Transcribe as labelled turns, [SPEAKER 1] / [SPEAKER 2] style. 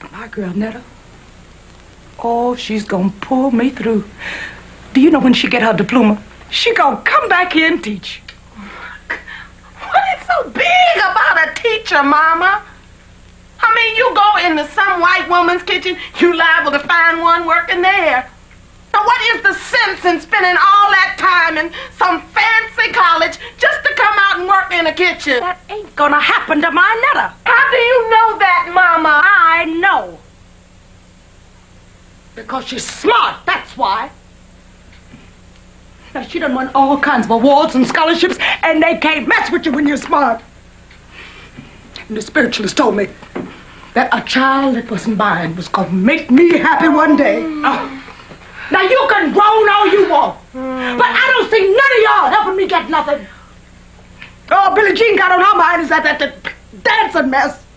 [SPEAKER 1] My girl, Netta. Oh, she's gonna pull me through. Do you know when she get her diploma, she gonna come back here and teach.
[SPEAKER 2] What is so big about a teacher, Mama? I mean, you go into some white woman's kitchen, you liable to find one working there. Now, what is the sense in spending all that time in some fancy college just to come out and work in a kitchen?
[SPEAKER 1] That ain't gonna happen to my Netta.
[SPEAKER 2] How do you know that, Mama?
[SPEAKER 1] I know. Because she's smart, that's why. Now, she done won all kinds of awards and scholarships, and they can't mess with you when you're smart. And the spiritualist told me that a child that wasn't mine was gonna make me happy one day. Oh. Now, you can groan all you want, but I don't see none of y'all helping me get nothing. Oh, Billie Jean got on her mind is that dancing mess.